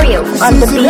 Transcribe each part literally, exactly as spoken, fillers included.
Mario on the beat.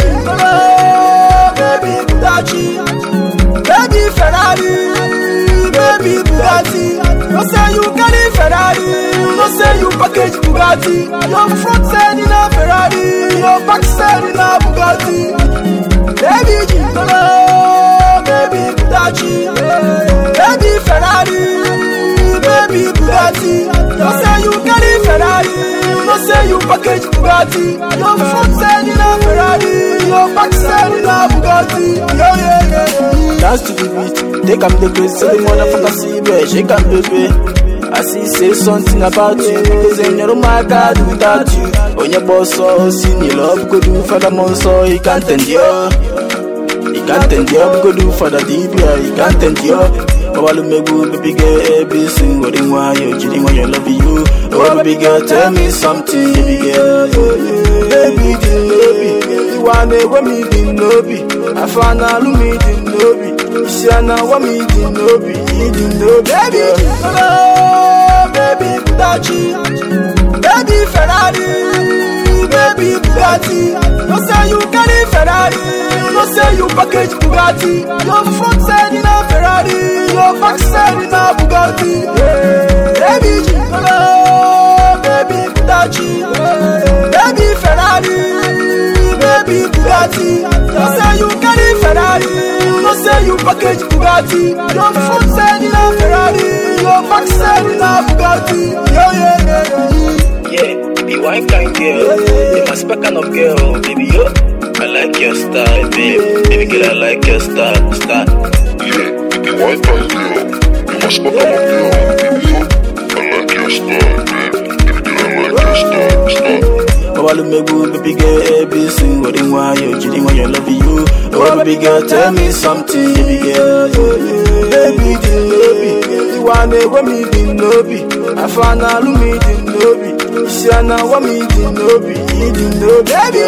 Baby Bugatti, baby Ferrari, baby Bugatti. No say you carry Ferrari, no say you package Bugatti. Your front side in a Ferrari, your back side in a Bugatti. Baby Gigolo, baby Bugatti, baby Ferrari, baby Bugatti. No say you carry Ferrari, no say you package Bugatti. Your front side in a Ferrari, your back side in a Bugatti. Yeah, yeah, yeah, yeah. Dance to the beat, take am the crazy, say the motherfucker see boy, shake am baby. I see say something about you, because in your my God without you. On your boss so seen your love, go do for the monster, he can't endure. He can't endure, go do for the D B I, he can't endure. Oh, I me good, baby girl, every single why you cheating when you love you. Oh, baby girl, tell me something, baby girl, baby, baby, you want to want me, baby. I found out me, baby. She now want me, baby, baby, baby Bugatti, baby Ferrari, baby Bugatti. No say you carry Ferrari, no say you package Bugatti. Your front side in a Ferrari, your back side in a Bugatti. Baby Gigolo, baby Bugatti, baby Ferrari, baby Bugatti. No say you carry Ferrari, no say you package Bugatti. Your front side in a Ferrari, your back side in a Bugatti. Yeah, yeah, yeah, yeah. Yeah, be one kind girl, you must back kind of girl, baby yo. I like your style, baby, baby girl, I like your style, style. Yeah, be one kind girl, you must back kind of girl, baby yo. I like your style, baby, baby girl, I like your style, style. Oh, I me good, baby girl, every single thing why you cheating when you love you. Oh, baby girl, tell me something, baby girl, baby, baby, you want to want me, baby. I found out me, baby. She now want me, baby, baby,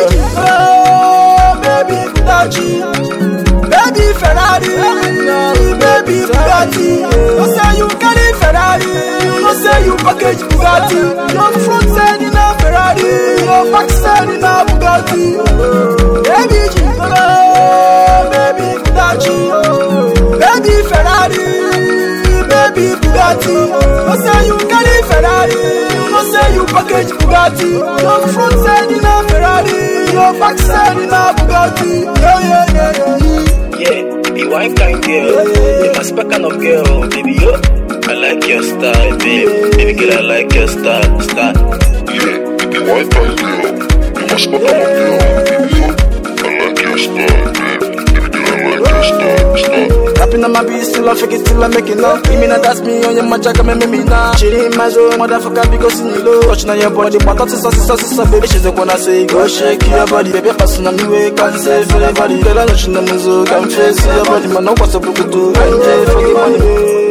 oh, baby Bugatti, baby Ferrari, baby Bugatti. No say you carry Ferrari, no say you package Bugatti. Your front side in a Ferrari, your back side in a Bugatti. Baby Gigolo, baby Bugatti, baby Ferrari, baby Bugatti. No say you carry Ferrari, no say you package Bugatti. Your front side in a Ferrari, your back side in a Bugatti. Yeah, yeah, yeah, yeah. Yeah, be one kind girl, you must back kind of girl, baby yo. I like your style, baby, baby girl, I like your style, style. Yeah, be one kind girl, you must back kind of girl, baby yo. I like your style, baby, baby girl, I like your style, style. Rapping on my beat, still I fake it till I make it up. Give me now, that's me on your match, I can make me now. She in my zone, motherfucker, because in you low. Touching on your body, but that's a sister, sister, baby. She's the one I say, go shake your body, baby. Passing on me way, can't say for everybody. Girl, I know she knows so can face your body, man. No what's up with you, can't pay for the money.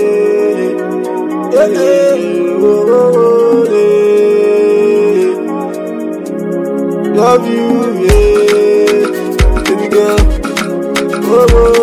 Yeah, yeah, love you, yeah, baby girl. Oh, oh.